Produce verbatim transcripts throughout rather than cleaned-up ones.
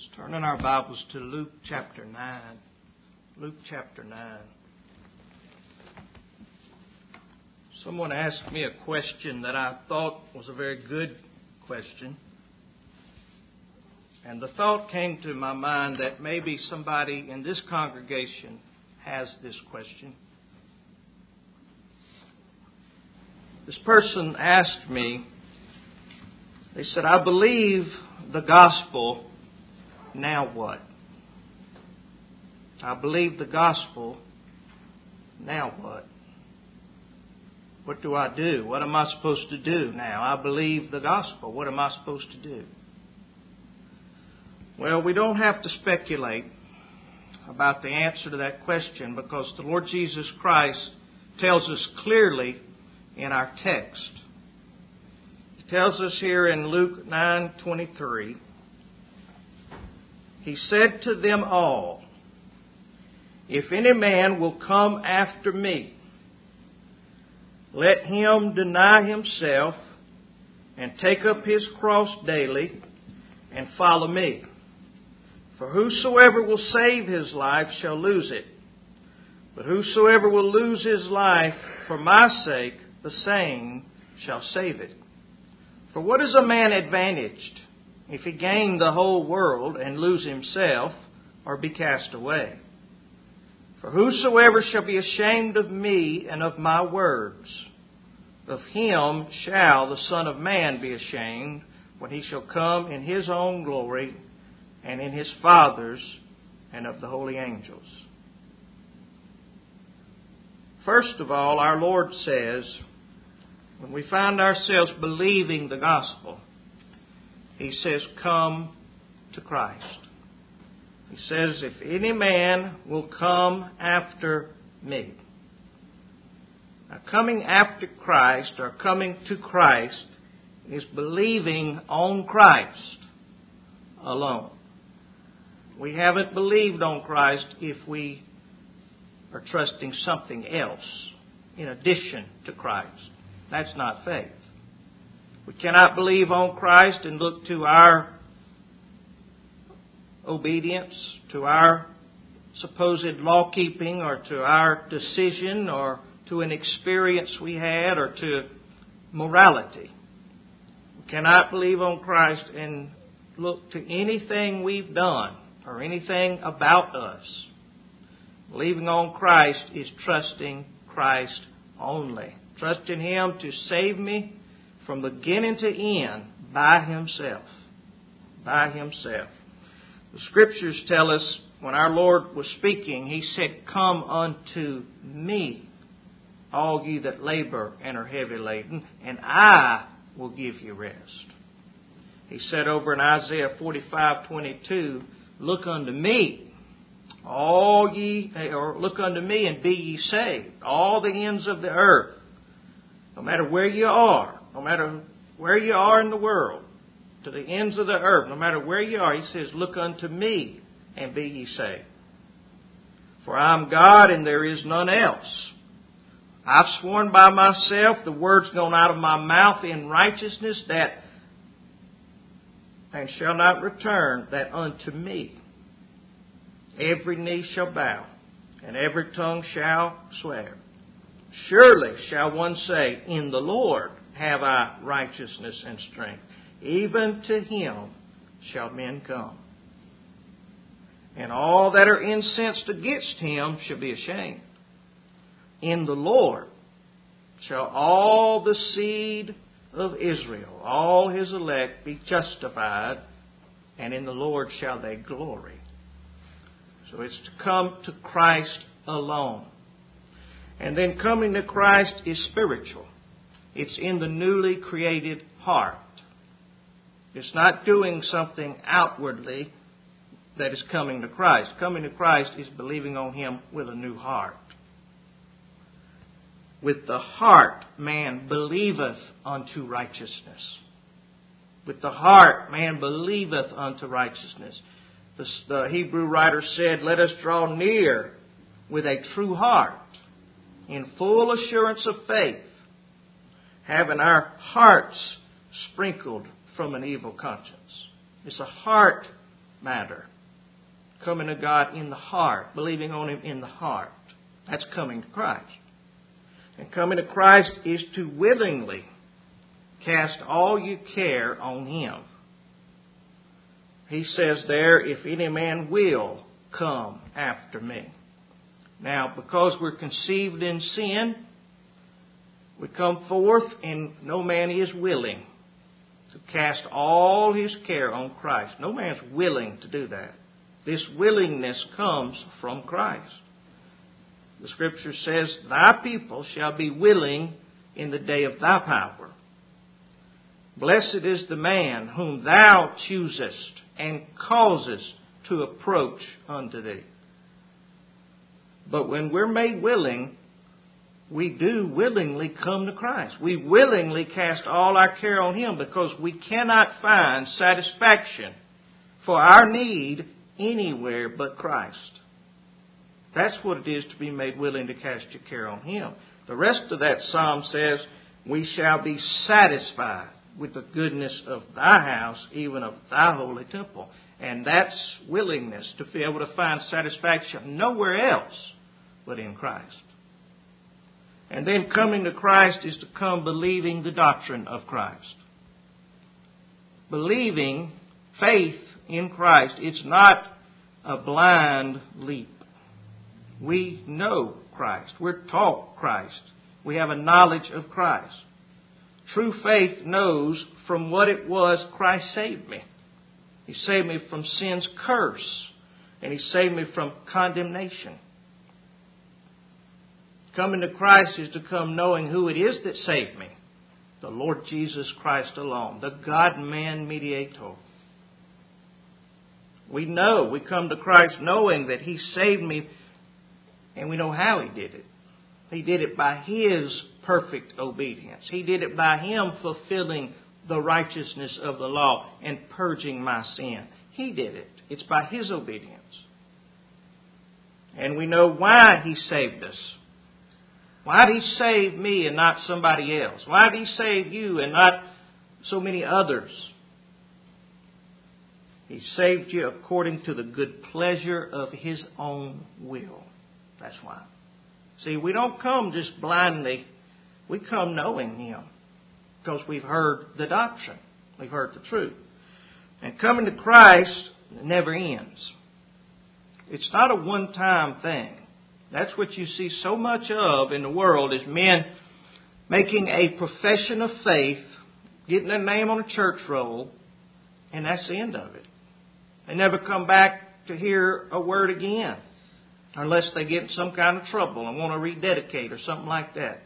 Let's turn in our Bibles to Luke chapter nine. Luke chapter nine. Someone asked me a question that I thought was a very good question. And the thought came to my mind that maybe somebody in this congregation has this question. This person asked me, they said, I believe the gospel, now what? I believe the gospel, now what? What do I do? What am I supposed to do now? I believe the gospel. What am I supposed to do? Well, we don't have to speculate about the answer to that question because the Lord Jesus Christ tells us clearly in our text. He tells us here in Luke nine twenty-three, He said to them all, if any man will come after me, let him deny himself and take up his cross daily and follow me. For whosoever will save his life shall lose it. But whosoever will lose his life for my sake, the same shall save it. For what is a man advantaged if he gain the whole world and lose himself or be cast away? For whosoever shall be ashamed of me and of my words, of him shall the Son of Man be ashamed when he shall come in his own glory and in his Father's and of the holy angels. First of all, our Lord says, when we find ourselves believing the gospel, He says, come to Christ. He says, if any man will come after me. Now, coming after Christ or coming to Christ is believing on Christ alone. We haven't believed on Christ if we are trusting something else in addition to Christ. That's not faith. We cannot believe on Christ and look to our obedience, to our supposed law keeping, or to our decision, or to an experience we had, or to morality. We cannot believe on Christ and look to anything we've done or anything about us. Believing on Christ is trusting Christ only. Trusting Him to save me from beginning to end by Himself. By Himself. The Scriptures tell us when our Lord was speaking, He said, come unto me, all ye that labor and are heavy laden, and I will give you rest. He said over in Isaiah forty-five twenty-two, look unto me, all ye, or look unto me and be ye saved, all the ends of the earth. No matter where you are, no matter where you are in the world, to the ends of the earth, no matter where you are, He says, look unto me and be ye saved. For I am God and there is none else. I've sworn by myself, the word's gone out of my mouth in righteousness, that and shall not return, that unto me every knee shall bow and every tongue shall swear. Surely shall one say, in the Lord have I righteousness and strength. Even to Him shall men come. And all that are incensed against Him shall be ashamed. In the Lord shall all the seed of Israel, all His elect, be justified, and in the Lord shall they glory. So it's to come to Christ alone. And then coming to Christ is spiritual. It's in the newly created heart. It's not doing something outwardly that is coming to Christ. Coming to Christ is believing on Him with a new heart. With the heart man believeth unto righteousness. With the heart man believeth unto righteousness. The, the Hebrew writer said, let us draw near with a true heart, in full assurance of faith, having our hearts sprinkled from an evil conscience. It's a heart matter. Coming to God in the heart, believing on Him in the heart. That's coming to Christ. And coming to Christ is to willingly cast all your care on Him. He says there, if any man will come after me. Now, because we're conceived in sin, we come forth and no man is willing to cast all his care on Christ. No man's willing to do that. This willingness comes from Christ. The Scripture says, thy people shall be willing in the day of thy power. Blessed is the man whom thou choosest and causest to approach unto thee. But when we're made willing, we do willingly come to Christ. We willingly cast all our care on Him because we cannot find satisfaction for our need anywhere but Christ. That's what it is to be made willing to cast your care on Him. The rest of that psalm says, we shall be satisfied with the goodness of thy house, even of thy holy temple. And that's willingness to be able to find satisfaction nowhere else but in Christ. And then coming to Christ is to come believing the doctrine of Christ. Believing, faith in Christ, it's not a blind leap. We know Christ. We're taught Christ. We have a knowledge of Christ. True faith knows from what it was Christ saved me. He saved me from sin's curse. And He saved me from condemnation. Coming to Christ is to come knowing who it is that saved me. The Lord Jesus Christ alone. The God-man mediator. We know, we come to Christ knowing that He saved me, and we know how He did it. He did it by His perfect obedience. He did it by Him fulfilling the righteousness of the law and purging my sin. He did it. It's by His obedience. And we know why He saved us. Why did He save me and not somebody else? Why did He save you and not so many others? He saved you according to the good pleasure of His own will. That's why. See, we don't come just blindly. We come knowing Him because we've heard the doctrine. We've heard the truth. And coming to Christ never ends. It's not a one-time thing. That's what you see so much of in the world is men making a profession of faith, getting their name on a church roll, and that's the end of it. They never come back to hear a word again unless they get in some kind of trouble and want to rededicate or something like that.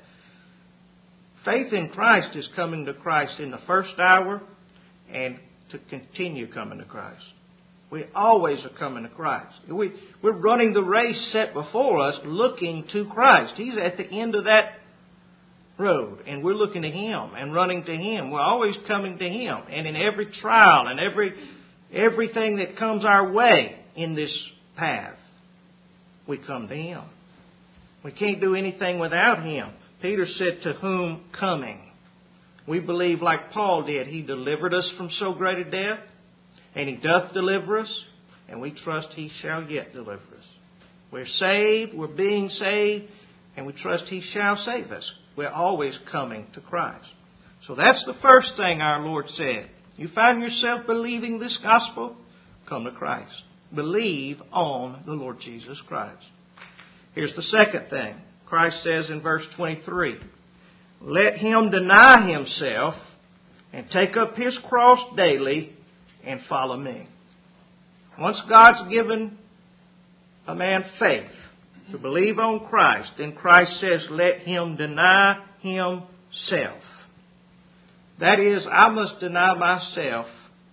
Faith in Christ is coming to Christ in the first hour and to continue coming to Christ. We always are coming to Christ. We, we're running the race set before us looking to Christ. He's at the end of that road and we're looking to Him and running to Him. We're always coming to Him. And in every trial and every everything that comes our way in this path, we come to Him. We can't do anything without Him. Peter said, to whom coming? We believe like Paul did. He delivered us from so great a death. And He doth deliver us, and we trust He shall yet deliver us. We're saved, we're being saved, and we trust He shall save us. We're always coming to Christ. So that's the first thing our Lord said. You find yourself believing this gospel? Come to Christ. Believe on the Lord Jesus Christ. Here's the second thing. Christ says in verse twenty-three, let him deny himself and take up his cross daily and follow me. Once God's given a man faith to believe on Christ, then Christ says, let him deny himself. That is, I must deny myself,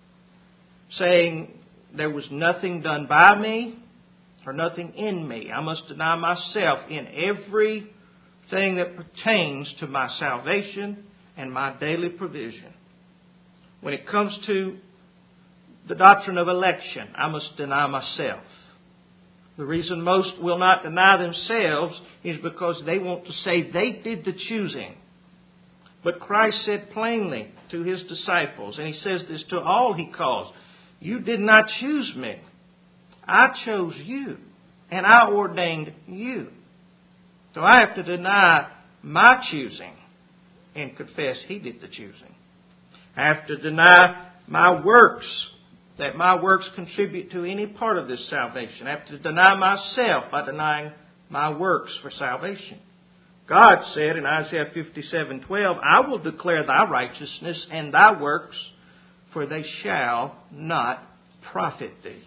saying there was nothing done by me or nothing in me. I must deny myself in everything that pertains to my salvation and my daily provision. When it comes to the doctrine of election, I must deny myself. The reason most will not deny themselves is because they want to say they did the choosing. But Christ said plainly to His disciples, and He says this to all He calls, You did not choose me. I chose you, and I ordained you. So I have to deny my choosing and confess He did the choosing. I have to deny my works, that my works contribute to any part of this salvation. I have to deny myself by denying my works for salvation. God said in Isaiah fifty-seven twelve, I will declare thy righteousness and thy works, for they shall not profit thee.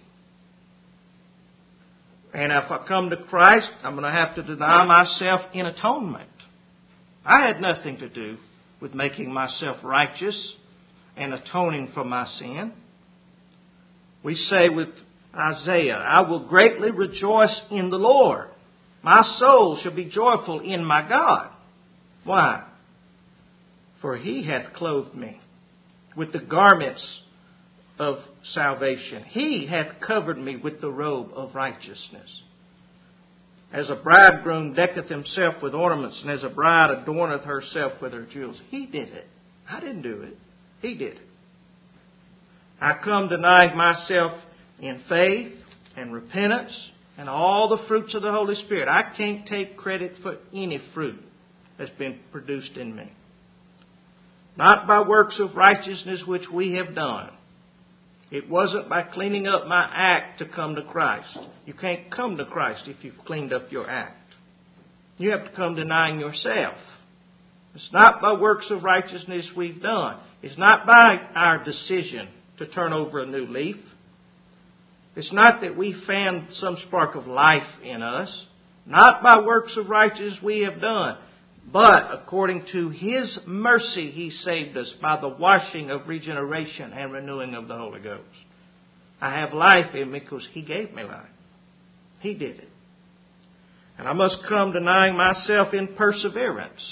And if I come to Christ, I'm going to have to deny myself in atonement. I had nothing to do with making myself righteous and atoning for my sin. We say with Isaiah, I will greatly rejoice in the Lord. My soul shall be joyful in my God. Why? For He hath clothed me with the garments of salvation. He hath covered me with the robe of righteousness. As a bridegroom decketh himself with ornaments, and as a bride adorneth herself with her jewels. He did it. I didn't do it. He did it. I come denying myself in faith and repentance and all the fruits of the Holy Spirit. I can't take credit for any fruit that's been produced in me. Not by works of righteousness which we have done. It wasn't by cleaning up my act to come to Christ. You can't come to Christ if you've cleaned up your act. You have to come denying yourself. It's not by works of righteousness we've done. It's not by our decision to turn over a new leaf. It's not that we found some spark of life in us. Not by works of righteousness we have done. But according to His mercy, He saved us by the washing of regeneration and renewing of the Holy Ghost. I have life in me because He gave me life. He did it. And I must come denying myself in perseverance.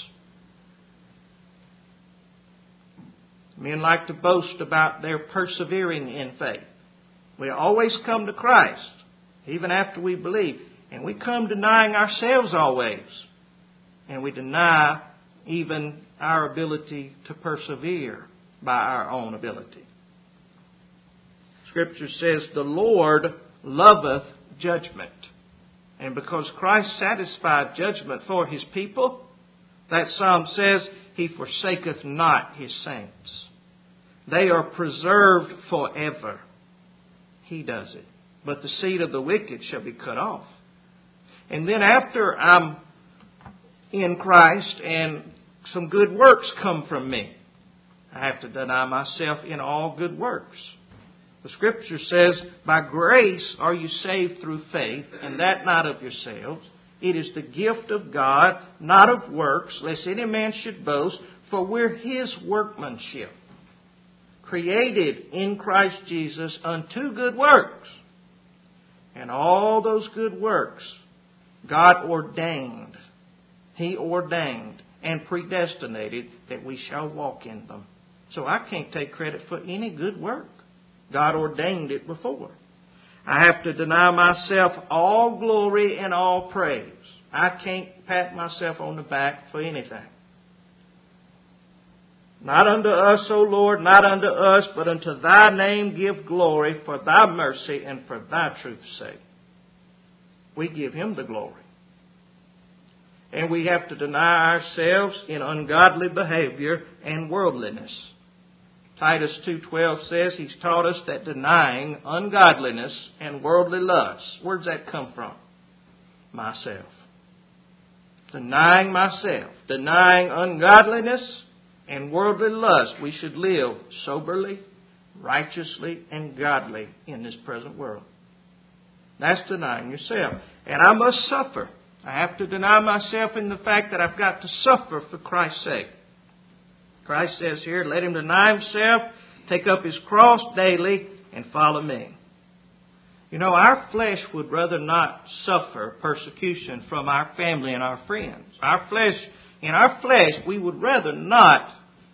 Men like to boast about their persevering in faith. We always come to Christ, even after we believe. And we come denying ourselves always. And we deny even our ability to persevere by our own ability. Scripture says, the Lord loveth judgment. And because Christ satisfied judgment for His people, that psalm says, He forsaketh not His saints. They are preserved forever. He does it. But the seed of the wicked shall be cut off. And then after I'm in Christ and some good works come from me, I have to deny myself in all good works. The Scripture says, by grace are you saved through faith, and that not of yourselves. It is the gift of God, not of works, lest any man should boast, for we're His workmanship, created in Christ Jesus unto good works. And all those good works God ordained. He ordained and predestinated that we shall walk in them. So I can't take credit for any good work. God ordained it before. I have to deny myself all glory and all praise. I can't pat myself on the back for anything. Not unto us, O Lord, not unto us, but unto Thy name give glory for Thy mercy and for Thy truth's sake. We give Him the glory. And we have to deny ourselves in ungodly behavior and worldliness. Titus two twelve says He's taught us that denying ungodliness and worldly lusts. Where's that come from? Myself. Denying myself. Denying ungodliness and worldly lust. We should live soberly, righteously, and godly in this present world. That's denying yourself. And I must suffer. I have to deny myself in the fact that I've got to suffer for Christ's sake. Christ says here, let him deny himself, take up his cross daily, and follow me. You know, our flesh would rather not suffer persecution from our family and our friends. Our flesh, in our flesh, we would rather not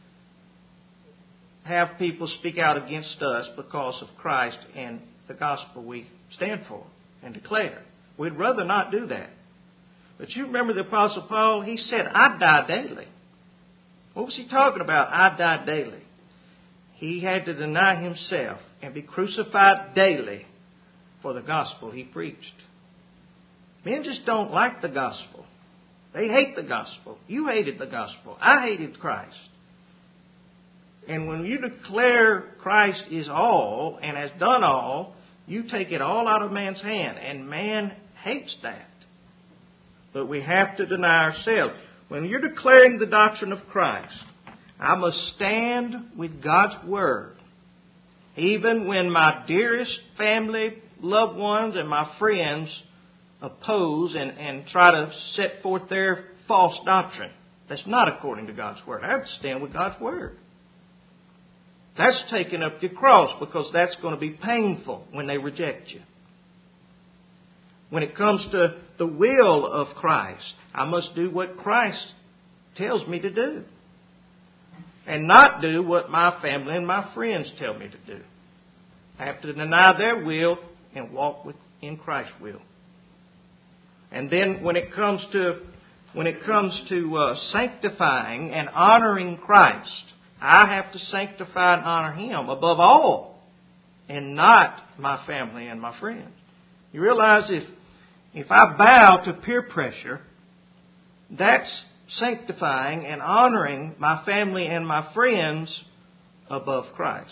have people speak out against us because of Christ and the gospel we stand for and declare. We'd rather not do that. But you remember the Apostle Paul? He said, I die daily. What was he talking about? I die daily. He had to deny himself and be crucified daily for the gospel he preached. Men just don't like the gospel. They hate the gospel. You hated the gospel. I hated Christ. And when you declare Christ is all and has done all, you take it all out of man's hand. And man hates that. But we have to deny ourselves. When you're declaring the doctrine of Christ, I must stand with God's Word. Even when my dearest family, loved ones, and my friends oppose and, and try to set forth their false doctrine. That's not according to God's Word. I have to stand with God's Word. That's taking up your cross, because that's going to be painful when they reject you. When it comes to the will of Christ, I must do what Christ tells me to do. And not do what my family and my friends tell me to do. I have to deny their will and walk with, in Christ's will. And then when it comes to when it comes to uh, sanctifying and honoring Christ, I have to sanctify and honor Him above all, and not my family and my friends. You realize if if I bow to peer pressure, that's sanctifying and honoring my family and my friends above Christ.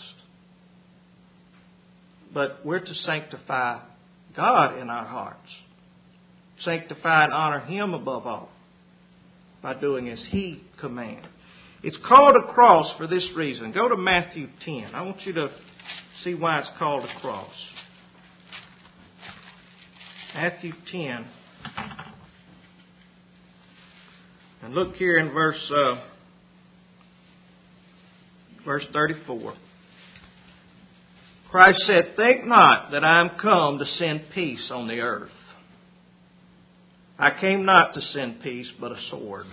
But we're to sanctify God in our hearts. Sanctify and honor Him above all by doing as He commands. It's called a cross for this reason. Go to Matthew ten. I want you to see why it's called a cross. Matthew ten. And look here in verse uh, verse thirty-four. Christ said, "Think not that I am come to send peace on the earth. I came not to send peace, but a sword.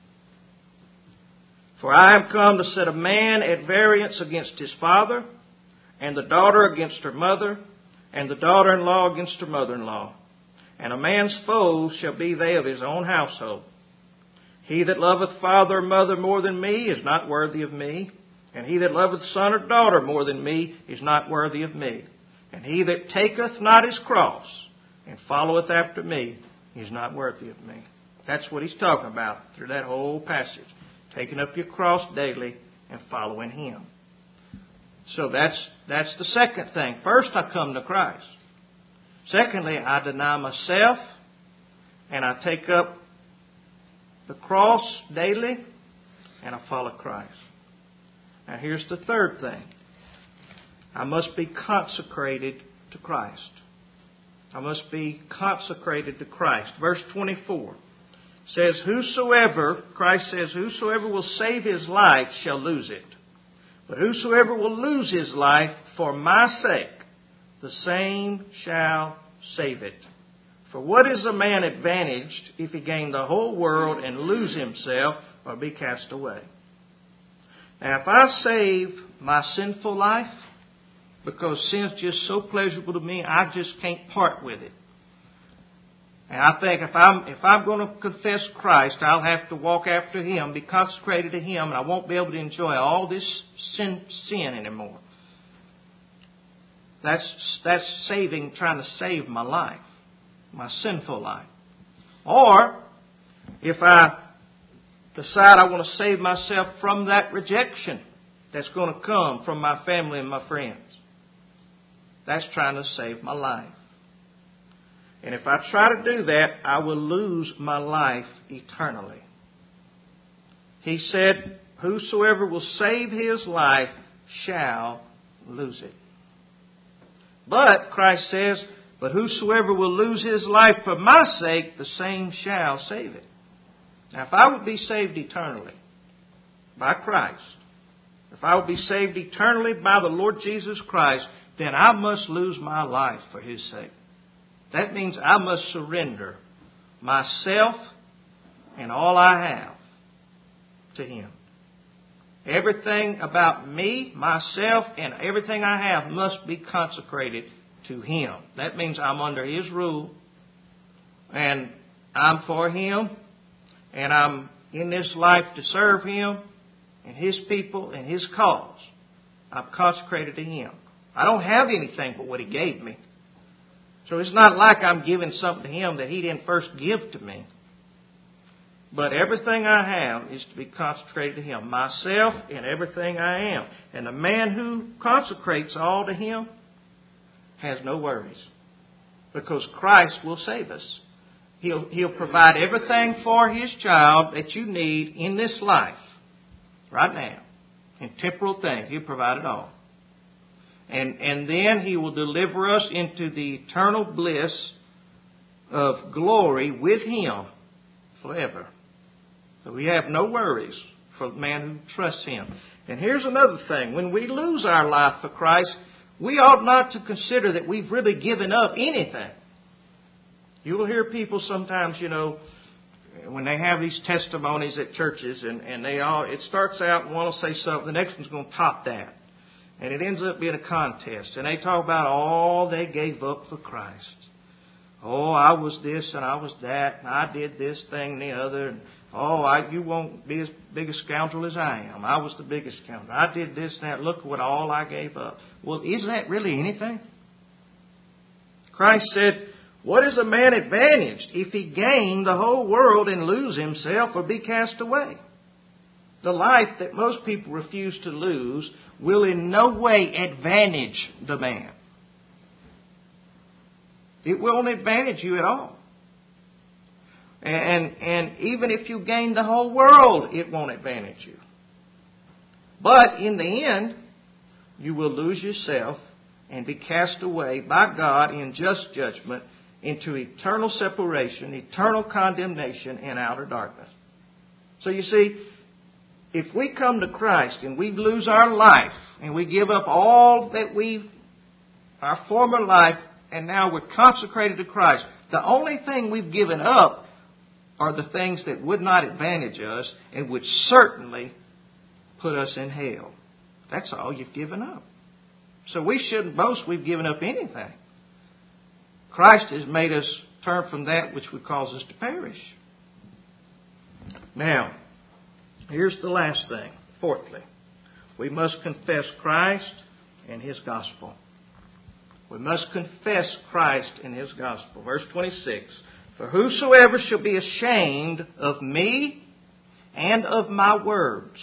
For I am come to set a man at variance against his father, and the daughter against her mother, and the daughter-in-law against her mother-in-law. And a man's foes shall be they of his own household. He that loveth father or mother more than me is not worthy of me. And he that loveth son or daughter more than me is not worthy of me. And he that taketh not his cross and followeth after me is not worthy of me." That's what he's talking about through that whole passage. Taking up your cross daily and following Him. So that's that's the second thing. First, I come to Christ. Secondly, I deny myself and I take up the cross daily and I follow Christ. Now here's the third thing. I must be consecrated to Christ. I must be consecrated to Christ. Verse twenty-four says, "Whosoever," Christ says, "whosoever will save his life shall lose it. But whosoever will lose his life for my sake, the same shall save it. For what is a man advantaged if he gain the whole world and lose himself or be cast away?" Now, if I save my sinful life, because sin's just so pleasurable to me, I just can't part with it. And I think if I'm if I'm going to confess Christ, I'll have to walk after Him, be consecrated to Him, and I won't be able to enjoy all this sin, sin anymore. That's that's saving, trying to save my life, my sinful life. Or if I decide I want to save myself from that rejection that's going to come from my family and my friends, that's trying to save my life. And if I try to do that, I will lose my life eternally. He said, "Whosoever will save his life shall lose it." But, Christ says, "But whosoever will lose his life for my sake, the same shall save it." Now, if I would be saved eternally by Christ, if I would be saved eternally by the Lord Jesus Christ, then I must lose my life for His sake. That means I must surrender myself and all I have to Him. Everything about me, myself, and everything I have must be consecrated to Him. That means I'm under His rule, and I'm for Him, and I'm in this life to serve Him and His people and His cause. I'm consecrated to Him. I don't have anything but what He gave me. So it's not like I'm giving something to Him that He didn't first give to me. But everything I have is to be consecrated to Him. Myself and everything I am. And the man who consecrates all to Him has no worries. Because Christ will save us. He'll, he'll provide everything for His child that you need in this life. Right now. In temporal things. He'll provide it all. And, and then He will deliver us into the eternal bliss of glory with Him forever. So we have no worries for the man who trusts Him. And here's another thing. When we lose our life for Christ, we ought not to consider that we've really given up anything. You will hear people sometimes, you know, when they have these testimonies at churches, and, and they all, it starts out and one will say something, the next one's going to top that. And it ends up being a contest. And they talk about all they gave up for Christ. Oh, I was this and I was that, and I did this thing and the other. And, oh, I, you won't be as big a scoundrel as I am. I was the biggest scoundrel. I did this and that. Look what all I gave up. Well, is that really anything? Christ said, what is a man advantaged if he gain the whole world and lose himself or be cast away? The life that most people refuse to lose will in no way advantage the man. It won't advantage you at all. And, and even if you gain the whole world, it won't advantage you. But in the end, you will lose yourself and be cast away by God in just judgment into eternal separation, eternal condemnation, and outer darkness. So you see, if we come to Christ and we lose our life and we give up all that we've, our former life, and now we're consecrated to Christ, the only thing we've given up are the things that would not advantage us and would certainly put us in hell. That's all you've given up. So we shouldn't boast we've given up anything. Christ has made us turn from that which would cause us to perish. Now, here's the last thing. Fourthly, we must confess Christ and His gospel. We must confess Christ and His gospel. Verse twenty-six. For whosoever shall be ashamed of me and of my words,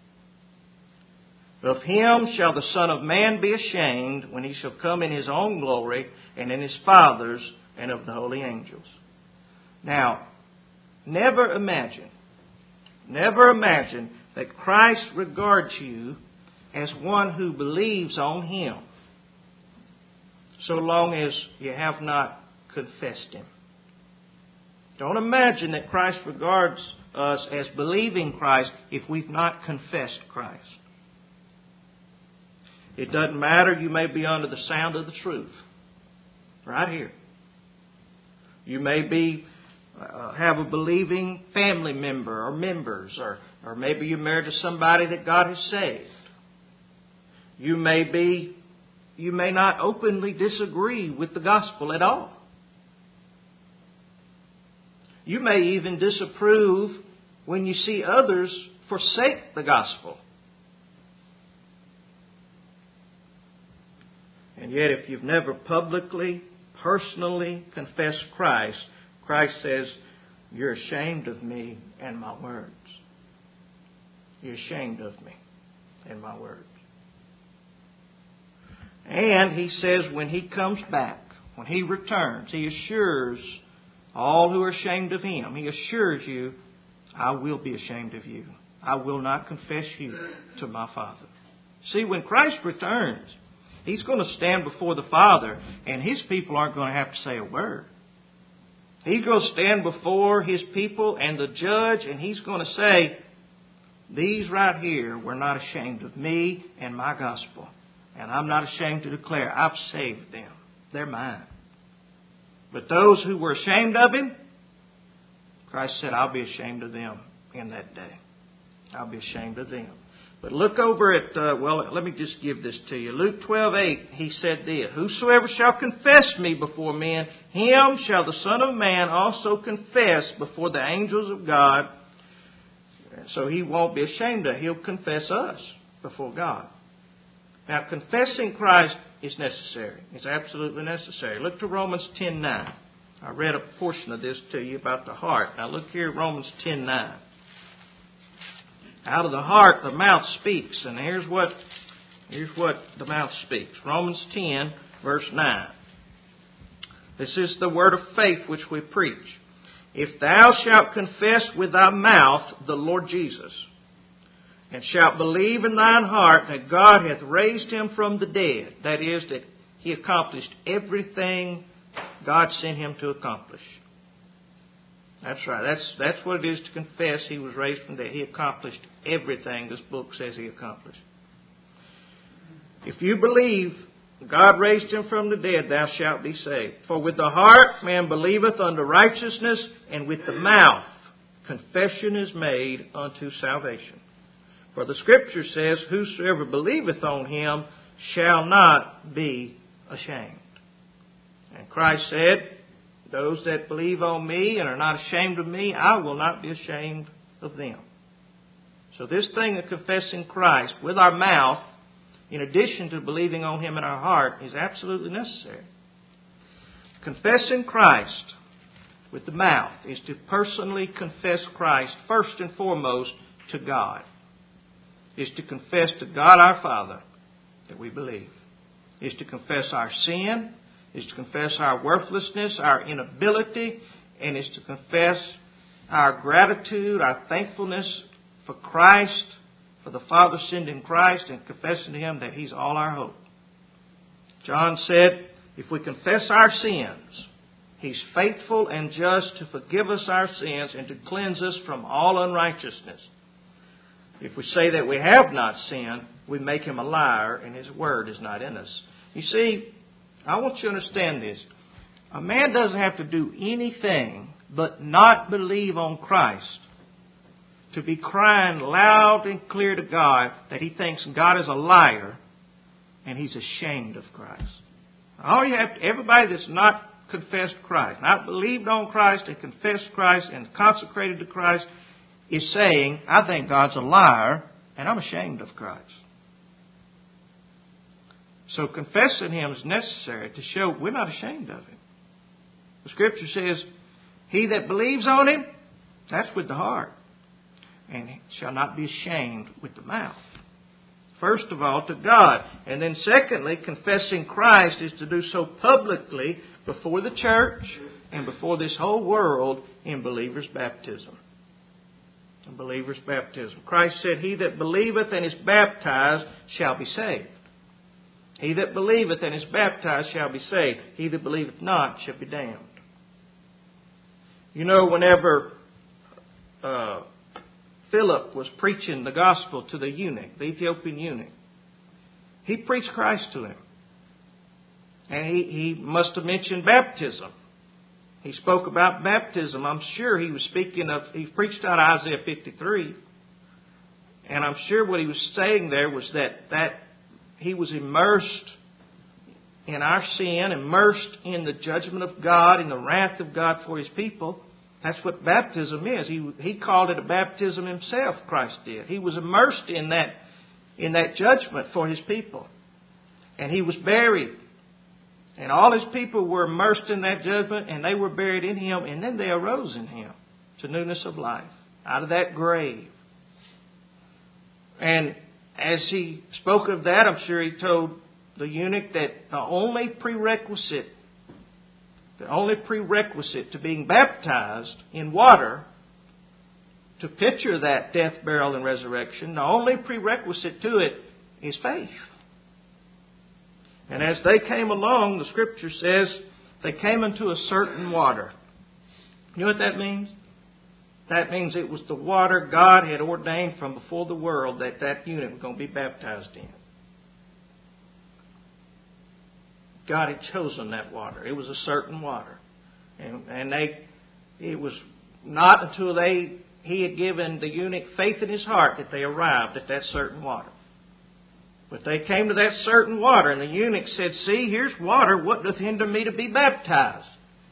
of him shall the Son of Man be ashamed when He shall come in His own glory and in His Father's and of the holy angels. Now, never imagine, never imagine that Christ regards you as one who believes on Him, so long as you have not confessed Him. Don't imagine that Christ regards us as believing Christ if we've not confessed Christ. It doesn't matter. You may be under the sound of the truth. Right here. You may be uh, have a believing family member or members, or, or maybe you're married to somebody that God has saved. You may be, you may not openly disagree with the gospel at all. You may even disapprove when you see others forsake the gospel. And yet, if you've never publicly, personally confessed Christ, Christ says, you're ashamed of me and my words. You're ashamed of me and my words. And He says when He comes back, when He returns, He assures all who are ashamed of Him, He assures you, I will be ashamed of you. I will not confess you to my Father. See, when Christ returns, He's going to stand before the Father, and His people aren't going to have to say a word. He's going to stand before His people and the judge, and He's going to say, these right here were not ashamed of me and my gospel. And I'm not ashamed to declare, I've saved them. They're mine. But those who were ashamed of Him, Christ said, I'll be ashamed of them in that day. I'll be ashamed of them. But look over at, uh, well, let me just give this to you. Luke twelve eight, He said this, whosoever shall confess me before men, him shall the Son of Man also confess before the angels of God. So He won't be ashamed of it. He'll confess us before God. Now, confessing Christ is necessary. It's absolutely necessary. Look to Romans ten nine. I read a portion of this to you about the heart. Now look here at Romans ten nine. Out of the heart the mouth speaks. And here's what, here's what the mouth speaks. Romans ten verse nine. This is the word of faith which we preach. If thou shalt confess with thy mouth the Lord Jesus, and shalt believe in thine heart that God hath raised him from the dead, that is, that he accomplished everything God sent him to accomplish. That's right. That's that's what it is to confess he was raised from the dead. He accomplished everything this book says he accomplished. If you believe God raised him from the dead, thou shalt be saved. For with the heart man believeth unto righteousness, and with the mouth confession is made unto salvation. For the Scripture says, whosoever believeth on him shall not be ashamed. And Christ said, those that believe on me and are not ashamed of me, I will not be ashamed of them. So this thing of confessing Christ with our mouth, in addition to believing on him in our heart, is absolutely necessary. Confessing Christ with the mouth is to personally confess Christ first and foremost to God. Is to confess to God our Father that we believe. Is to confess our sin. Is to confess our worthlessness, our inability, and is to confess our gratitude, our thankfulness for Christ, for the Father sending Christ, and confessing to him that he's all our hope. John said, if we confess our sins, he's faithful and just to forgive us our sins and to cleanse us from all unrighteousness. If we say that we have not sinned, we make him a liar and his word is not in us. You see, I want you to understand this. A man doesn't have to do anything but not believe on Christ to be crying loud and clear to God that he thinks God is a liar and he's ashamed of Christ. All you have to, everybody that's not confessed Christ, not believed on Christ and confessed Christ and consecrated to Christ, is saying, I think God's a liar and I'm ashamed of Christ. So confessing him is necessary to show we're not ashamed of him. The Scripture says, he that believes on him, that's with the heart, and shall not be ashamed with the mouth. First of all, to God. And then secondly, confessing Christ is to do so publicly before the church and before this whole world in believers' baptism. In believers' baptism. Christ said, he that believeth and is baptized shall be saved. He that believeth and is baptized shall be saved. He that believeth not shall be damned. You know, whenever uh, Philip was preaching the gospel to the eunuch, the Ethiopian eunuch, he preached Christ to him. And he, he must have mentioned baptism. He spoke about baptism. I'm sure he was speaking of, he preached out Isaiah fifty-three. And I'm sure what he was saying there was that, that he was immersed in our sin, immersed in the judgment of God, in the wrath of God for his people. That's what baptism is. He he called it a baptism himself, Christ did. He was immersed in that, in that judgment for his people. And he was buried. And all his people were immersed in that judgment, and they were buried in him, and then they arose in him to newness of life, out of that grave. And as he spoke of that, I'm sure he told the eunuch that the only prerequisite, the only prerequisite to being baptized in water, to picture that death, burial, and resurrection, the only prerequisite to it is faith. And as they came along, the Scripture says, they came into a certain water. You know what that means? That means it was the water God had ordained from before the world that that eunuch was going to be baptized in. God had chosen that water. It was a certain water. And, and they, it was not until they, he had given the eunuch faith in his heart that they arrived at that certain water. But they came to that certain water, and the eunuch said, see, here's water. What doth hinder me to be baptized?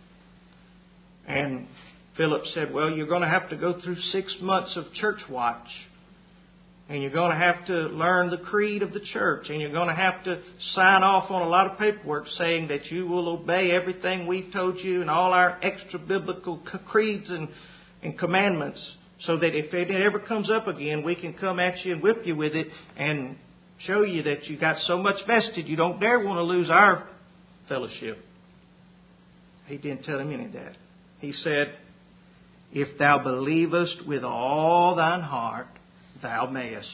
And Philip said, well, you're going to have to go through six months of church watch And you're going to have to learn the creed of the church. And you're going to have to sign off on a lot of paperwork saying that you will obey everything we've told you and all our extra biblical creeds and, and commandments, so that if it ever comes up again, we can come at you and whip you with it and show you that you got so much vested you don't dare want to lose our fellowship. He didn't tell him any of that. He said, if thou believest with all thine heart, thou mayest.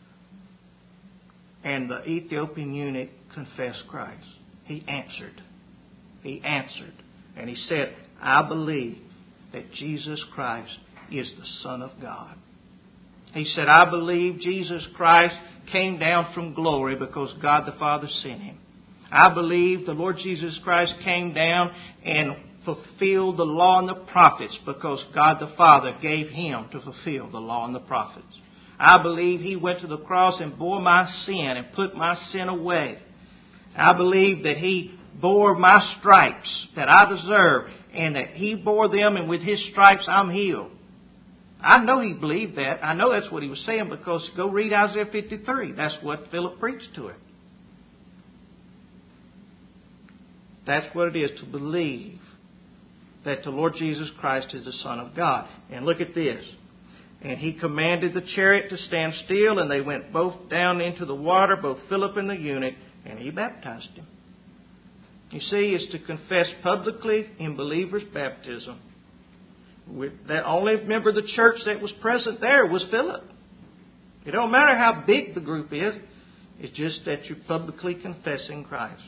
And the Ethiopian eunuch confessed Christ. He answered. He answered. And he said, I believe that Jesus Christ is the Son of God. He said, I believe Jesus Christ came down from glory because God the Father sent Him. I believe the Lord Jesus Christ came down and fulfilled the law and the prophets because God the Father gave Him to fulfill the law and the prophets. I believe He went to the cross and bore my sin and put my sin away. I believe that He bore my stripes that I deserve and that He bore them, and with His stripes I'm healed. I know he believed that. I know that's what he was saying, because go read Isaiah fifty-three. That's what Philip preached to him. That's what it is to believe that the Lord Jesus Christ is the Son of God. And look at this. And he commanded the chariot to stand still, and they went both down into the water, both Philip and the eunuch, and he baptized him. You see, it's to confess publicly in believers' baptism. With that only member of the church that was present there was Philip. It don't matter how big the group is. It's just that you're publicly confessing Christ.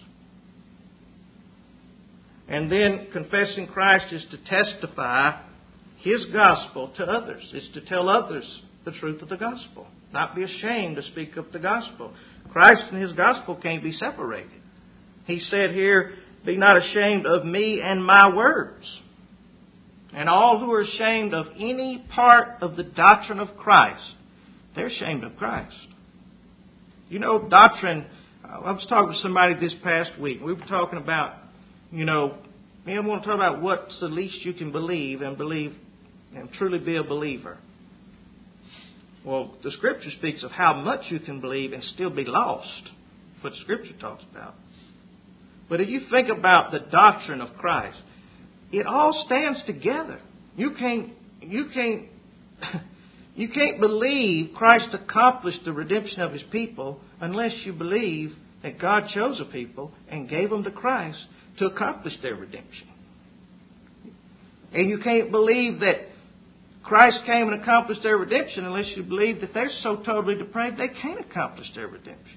And then confessing Christ is to testify His gospel to others. It's to tell others the truth of the gospel. Not be ashamed to speak of the gospel. Christ and His gospel can't be separated. He said here, be not ashamed of me and my words. And all who are ashamed of any part of the doctrine of Christ, they're ashamed of Christ. You know, doctrine, I was talking to somebody this past week. We were talking about, you know, we want to talk about what's the least you can believe and believe and truly be a believer. Well, the Scripture speaks of how much you can believe and still be lost. That's what the Scripture talks about. But if you think about the doctrine of Christ, it all stands together. You can't, you can't, you can't believe Christ accomplished the redemption of His people unless you believe that God chose a people and gave them to Christ to accomplish their redemption. And you can't believe that Christ came and accomplished their redemption unless you believe that they're so totally depraved they can't accomplish their redemption.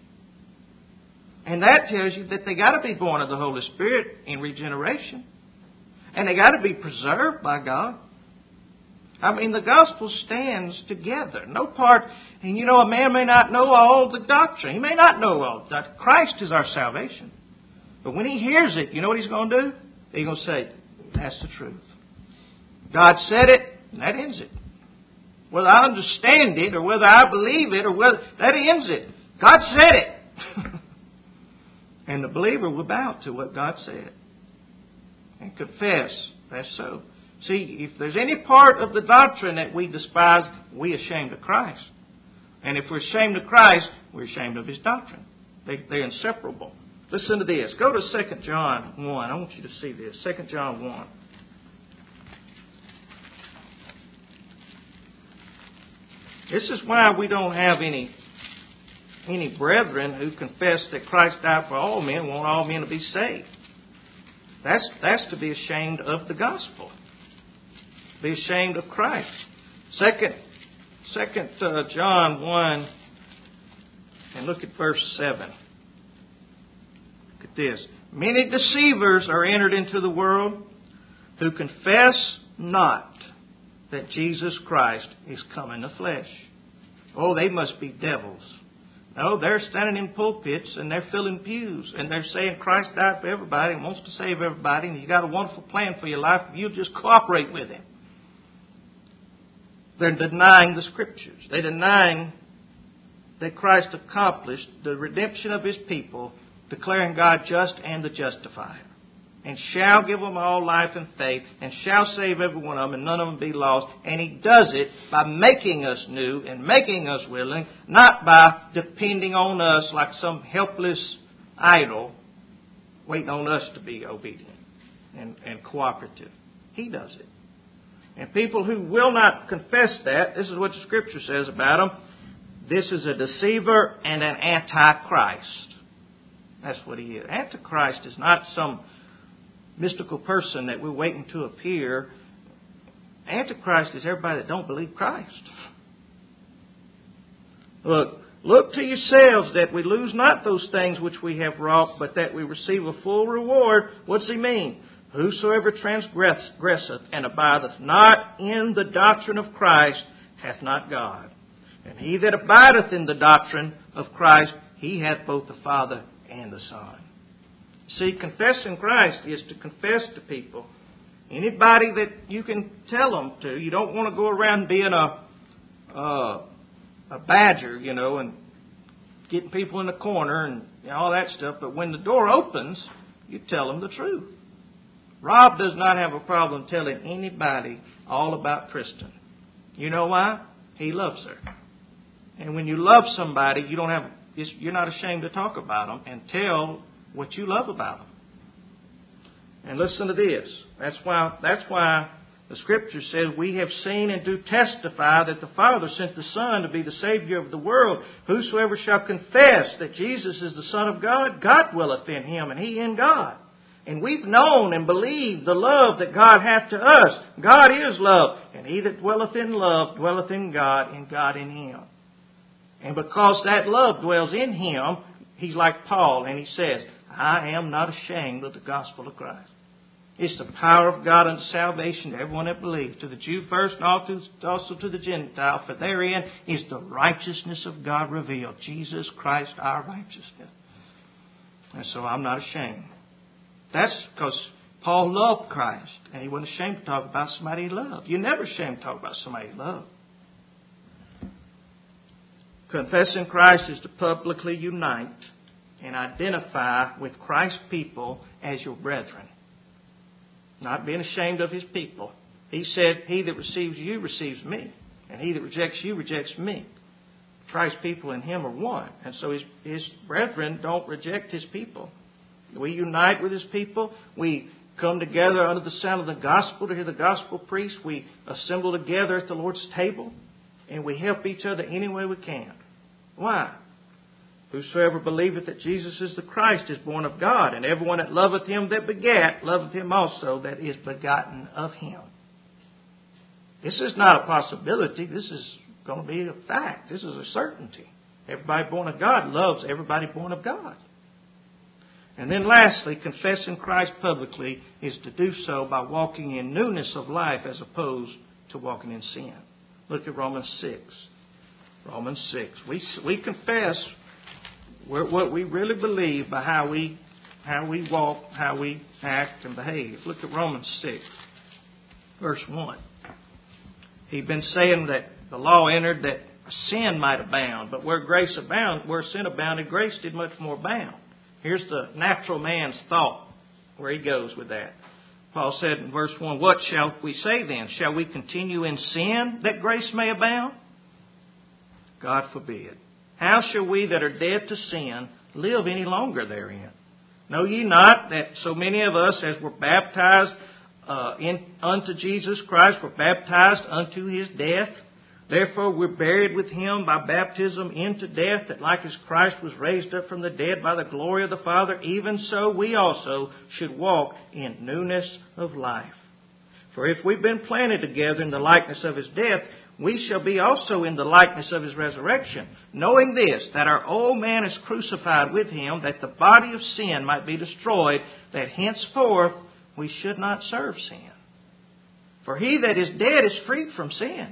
And that tells you that they got to be born of the Holy Spirit in regeneration. And they got to be preserved by God. I mean, the gospel stands together. No part, and you know, a man may not know all the doctrine. He may not know all that. Christ is our salvation. But when he hears it, you know what he's going to do? He's going to say, that's the truth. God said it, and that ends it. Whether I understand it, or whether I believe it, or whether, that ends it. God said it. And the believer will bow to what God said. And confess, that's so. See, if there's any part of the doctrine that we despise, we're ashamed of Christ. And if we're ashamed of Christ, we're ashamed of His doctrine. They, they're inseparable. Listen to this. Go to Second John one. I want you to see this. Second John one. This is why we don't have any, any brethren who confess that Christ died for all men, want all men to be saved. That's, that's to be ashamed of the gospel. Be ashamed of Christ. Second, second uh, John one, and look at verse seven. Look at this. Many deceivers are entered into the world who confess not that Jesus Christ is come in the flesh. Oh, they must be devils. No, they're standing in pulpits and they're filling pews and they're saying Christ died for everybody and wants to save everybody and He's got a wonderful plan for your life if you just cooperate with Him. They're denying the Scriptures. They're denying that Christ accomplished the redemption of His people, declaring God just and the justifier. and shall give them all life and faith, and shall save every one of them, and none of them be lost. And He does it by making us new and making us willing, not by depending on us like some helpless idol, waiting on us to be obedient and, and cooperative. He does it. And people who will not confess that, this is what the Scripture says about them, this is a deceiver and an antichrist. That's what he is. Antichrist is not some mystical person that we're waiting to appear. Antichrist is everybody that don't believe Christ. Look, look to yourselves that we lose not those things which we have wrought, but that we receive a full reward. What's he mean? Whosoever transgresseth and abideth not in the doctrine of Christ hath not God. And he that abideth in the doctrine of Christ, he hath both the Father and the Son. See, confessing Christ is to confess to people. Anybody that you can tell them to. You don't want to go around being a uh, a badger, you know, and getting people in the corner and you know, all that stuff. But when the door opens, you tell them the truth. Rob does not have a problem telling anybody all about Kristen. You know why? He loves her. And when you love somebody, you don't have you're not ashamed to talk about them and tell what you love about them. And listen to this. That's why that's why the Scripture says, we have seen and do testify that the Father sent the Son to be the Savior of the world. Whosoever shall confess that Jesus is the Son of God, God dwelleth in him, and he in God. And we've known and believed the love that God hath to us. God is love. And he that dwelleth in love dwelleth in God, and God in him. And because that love dwells in him, he's like Paul, and he says, I am not ashamed of the gospel of Christ. It's the power of God unto salvation to everyone that believes, to the Jew first and also to the Gentile. For therein is the righteousness of God revealed, Jesus Christ our righteousness. And so I'm not ashamed. That's because Paul loved Christ, and he wasn't ashamed to talk about somebody he loved. You're never ashamed to talk about somebody you love. Confessing Christ is to publicly unite and identify with Christ's people as your brethren. Not being ashamed of his people. He said, he that receives you receives me, and he that rejects you rejects me. Christ's people and him are one. And so his, his brethren don't reject his people. We unite with his people. We come together under the sound of the gospel to hear the gospel preached. We assemble together at the Lord's table. And we help each other any way we can. Why? Whosoever believeth that Jesus is the Christ is born of God. And everyone that loveth him that begat, loveth him also that is begotten of him. This is not a possibility. This is going to be a fact. This is a certainty. Everybody born of God loves everybody born of God. And then lastly, confessing Christ publicly is to do so by walking in newness of life as opposed to walking in sin. Look at Romans six. Romans six. We we confess what we really believe by how we how we walk, how we act and behave. Look at Romans six, verse one. He'd been saying that the law entered that sin might abound, but where grace abound, where sin abounded, grace did much more abound. Here's the natural man's thought, where he goes with that. Paul said in verse one, what shall we say then? Shall we continue in sin that grace may abound? God forbid. How shall we that are dead to sin live any longer therein? Know ye not that so many of us as were baptized uh, in, unto Jesus Christ were baptized unto his death? Therefore we're buried with him by baptism into death, that like as Christ was raised up from the dead by the glory of the Father, even so we also should walk in newness of life. For if we've been planted together in the likeness of his death, we shall be also in the likeness of his resurrection, knowing this, that our old man is crucified with him, that the body of sin might be destroyed, that henceforth we should not serve sin. For he that is dead is freed from sin.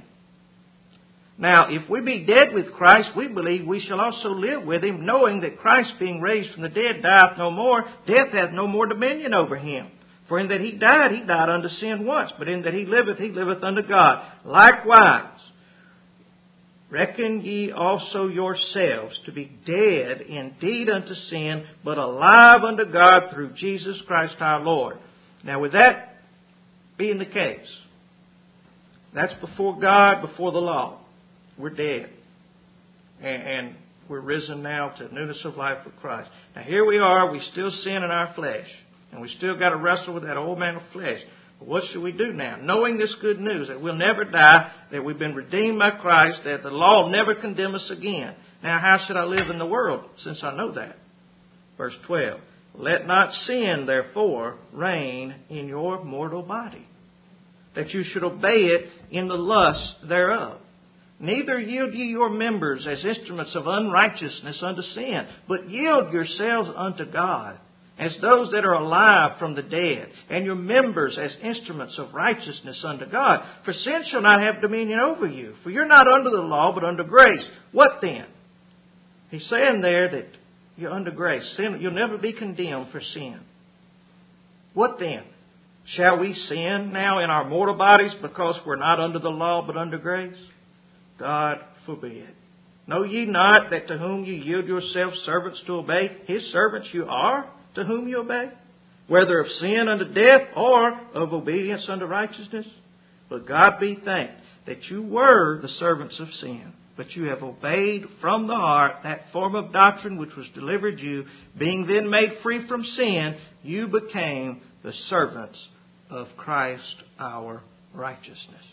Now, if we be dead with Christ, we believe we shall also live with him, knowing that Christ being raised from the dead dieth no more, death hath no more dominion over him. For in that he died, he died unto sin once, but in that he liveth, he liveth unto God. Likewise, reckon ye also yourselves to be dead indeed unto sin, but alive unto God through Jesus Christ our Lord. Now with that being the case, that's before God, before the law. We're dead. And, and we're risen now to newness of life with Christ. Now here we are, we still sin in our flesh. And we still got to wrestle with that old man of flesh. But what should we do now? Knowing this good news that we'll never die, that we've been redeemed by Christ, that the law will never condemn us again. Now how should I live in the world since I know that? Verse twelve. Let not sin, therefore, reign in your mortal body, that you should obey it in the lust thereof. Neither yield ye your members as instruments of unrighteousness unto sin, but yield yourselves unto God, as those that are alive from the dead, and your members as instruments of righteousness unto God. For sin shall not have dominion over you, for you're not under the law, but under grace. What then? He's saying there that you're under grace. Sin, you'll never be condemned for sin. What then? Shall we sin now in our mortal bodies because we're not under the law, but under grace? God forbid. Know ye not that to whom you yield yourselves servants to obey, His servants you are, to whom you obey, whether of sin unto death or of obedience unto righteousness? But God be thanked that you were the servants of sin, but you have obeyed from the heart that form of doctrine which was delivered you. Being then made free from sin, you became the servants of Christ our righteousness.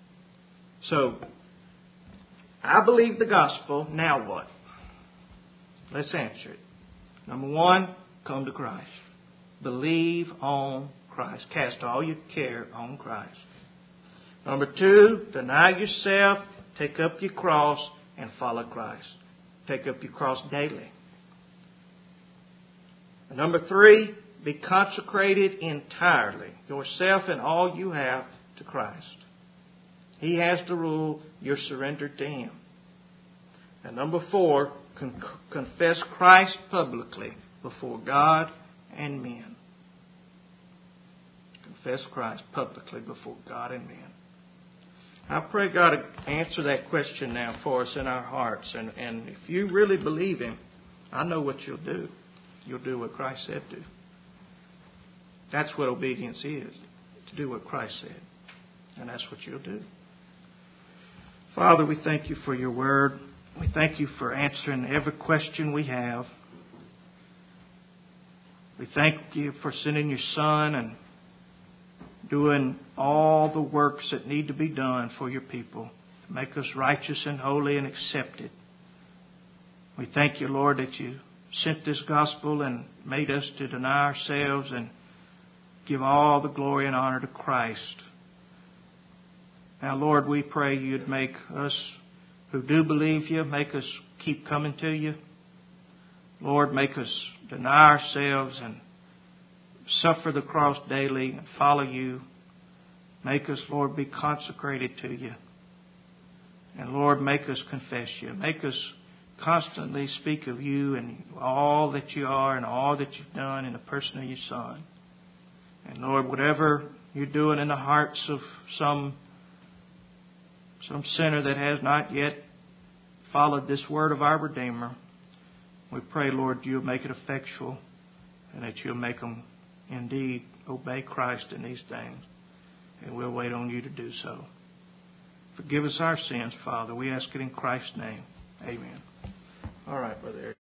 So, I believe the gospel. Now what? Let's answer it. Number one, come to Christ. Believe on Christ. Cast all your care on Christ. Number two, deny yourself, take up your cross, and follow Christ. Take up your cross daily. And number three, be consecrated entirely, yourself and all you have, to Christ. He has the rule. You're surrendered to Him. And number four, con- confess Christ publicly before God and men. Confess Christ publicly before God and men. I pray God to answer that question now for us in our hearts. And, and if you really believe Him, I know what you'll do. You'll do what Christ said do. That's what obedience is, to do what Christ said. And that's what you'll do. Father, we thank You for Your word. We thank You for answering every question we have. We thank You for sending Your Son and doing all the works that need to be done for Your people to make us righteous and holy and accepted. We thank You, Lord, that You sent this gospel and made us to deny ourselves and give all the glory and honor to Christ. Now, Lord, we pray You'd make us who do believe You, make us keep coming to You. Lord, make us deny ourselves and suffer the cross daily and follow You. Make us, Lord, be consecrated to You. And Lord, make us confess You. Make us constantly speak of You and all that You are and all that You've done in the person of Your Son. And Lord, whatever You're doing in the hearts of some some sinner that has not yet followed this word of our Redeemer, we pray, Lord, You'll make it effectual and that You'll make them indeed obey Christ in these things. And we'll wait on You to do so. Forgive us our sins, Father. We ask it in Christ's name. Amen. All right, Brother Eric.